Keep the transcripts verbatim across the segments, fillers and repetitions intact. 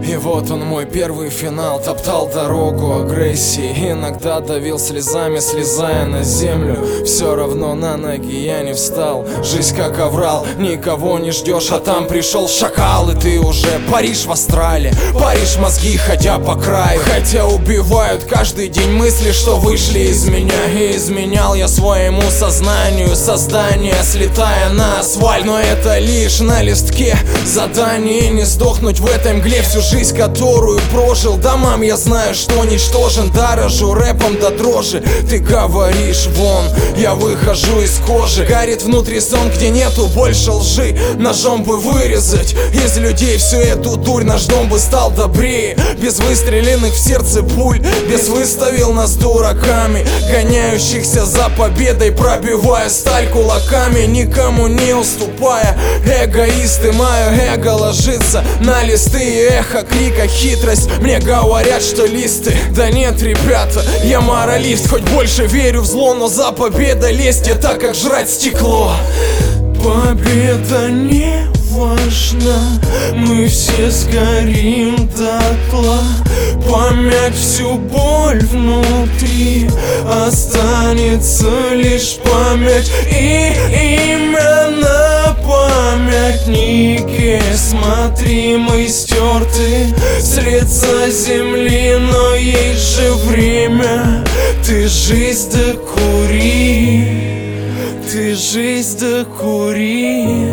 И вот он, мой первый финал. Топтал дорогу агрессии, иногда давил слезами, слезая на землю. Все равно на ноги я не встал. Жизнь как оврал, никого не ждешь, а там пришел шакал. И ты уже паришь в астрале, паришь мозги, ходя по краю. Хотя убивают каждый день мысли, что вышли из меня. И изменял я своему сознанию создание, слетая на асфальт. Но это лишь на листке задание. Не сдохнуть в этой мгле всю жизнь, которую прожил. Да, мам, я знаю, что ничтожен, дорожу рэпом до дрожи. Ты говоришь, вон, я выхожу из кожи. Горит внутри сон, где нету больше лжи. Ножом бы вырезать из людей всю эту дурь. Наш дом бы стал добрее, без выстреленных в сердце пуль. Без выставил нас дураками, гоняющихся за победой, пробивая сталь кулаками, никому не уступая. Эгоисты, мое эго ложится на листы и эхо крика хитрость. Мне говорят, что листы, да нет, ребята, я моралист. Хоть больше верю в зло, но за победой лезть это как жрать стекло. Победа не важна, мы все сгорим дотла. Помять всю боль внутри, останется лишь память и имя на памятнике. Смотри, мы стерты с лица земли, но есть же время. Ты жизнь докури, ты жизнь докури.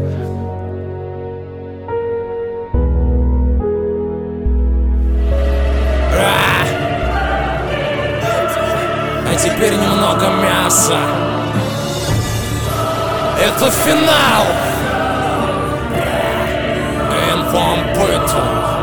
А теперь немного мяса. Это финал. Инфом быту.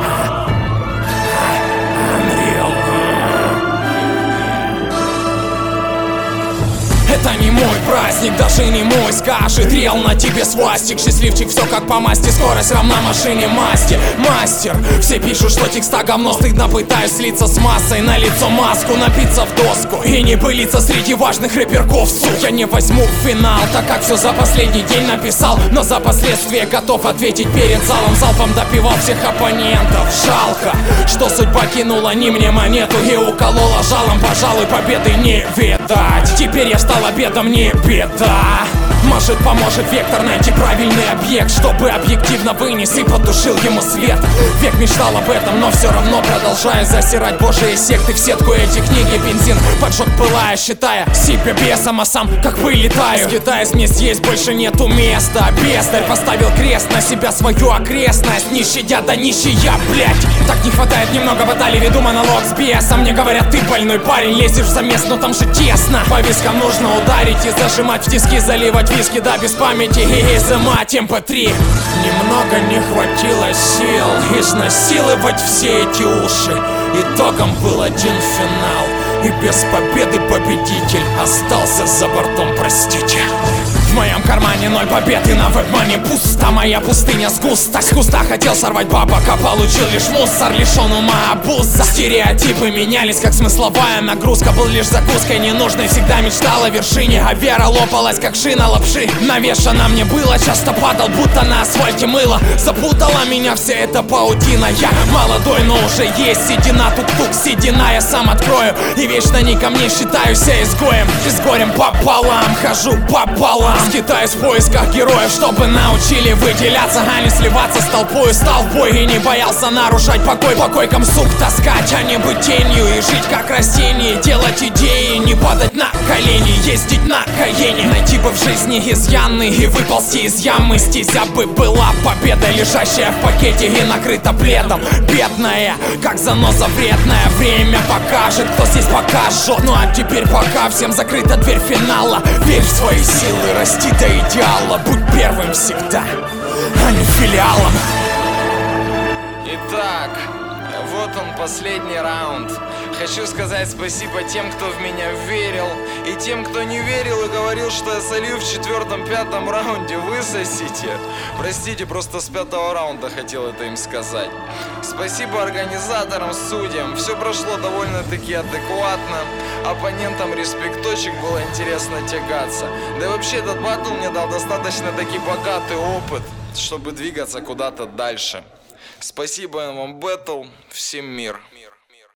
Это не мой праздник, даже не мой, скажет рел на тебе свастик. Счастливчик, все как по масти, скорость равна машине масти. Мастер, все пишут, что текста говно. Стыдно, пытаюсь слиться с массой, на лицо маску, напиться в доску и не пылиться среди важных рэперков. Сук, я не возьму в финал, так как все за последний день написал. Но за последствия готов ответить перед залом. Залпом допивал всех оппонентов. Жалко, что судьба кинула не мне монету и уколола жалом. Пожалуй, победы не видать. Теперь я стал обедом, не беда. Может, поможет вектор найти правильный объект, чтобы объективно вынес и потушил ему свет. Век мечтал об этом, но все равно продолжаю засирать божьи секты в сетку. Эти книги бензин поджег пылая, считая себя бесом, а сам как вылетаю. Скитаясь, мне здесь больше нету места. Бездарь поставил крест на себя, свою окрестность, не щадя, да нищия, блять. Так не хватает немного баталий, веду монолог с бесом. Мне говорят, ты больной парень, лезешь в замес, но там же тесно. По вискам нужно ударить и зажимать в тиски, заливать виски, да, без памяти и изымать эм пэ три. Немного не хватило сил изнасиловать все эти уши. Итогом был один финал, и без победы победитель остался за бортом, простите. В моем кармане ноль побед и на вебмане пусто. Моя пустыня с густо. С куста хотел сорвать бабок, а получил лишь мусор. Лишен ума обуза. Стереотипы менялись, как смысловая нагрузка. Был лишь закуской ненужной, всегда мечтал о вершине. А вера лопалась, как шина лапши. Навешано мне было, часто падал, будто на асфальте мыло. Запутала меня вся эта паутина. Я молодой, но уже есть седина. Тук-тук, седина, я сам открою. И вечно не ко мне, считаюсь изгоем. И с горем пополам, хожу пополам. Скитаюсь в поисках героев, чтобы научили выделяться, а не сливаться с толпой. Стал в бой и не боялся нарушать покой. По койкам сук таскать, а не быть тенью. И жить как растение, делать идеи, не падать на колени, ездить на Каене. Найти бы в жизни изъяны и выползти из ямы. Стезя бы была победа, лежащая в пакете и накрыта пледом. Бедная, как заноза вредная. Время покажет, кто здесь покажет. Ну а теперь пока всем закрыта дверь финала. Верь в свои силы, расти до идеала. Будь первым всегда, а не филиалом. Итак, вот он, последний раунд. Хочу сказать спасибо тем, кто в меня верил, и тем, кто не верил и говорил, что я солью в четвертом-пятом раунде. Высосите. Простите, просто с пятого раунда хотел это им сказать. Спасибо организаторам, судьям. Все прошло довольно-таки адекватно. Оппонентам респекточек, было интересно тягаться. Да и вообще этот батл мне дал достаточно таки богатый опыт, чтобы двигаться куда-то дальше. Спасибо вам, Бэтл. Всем мир.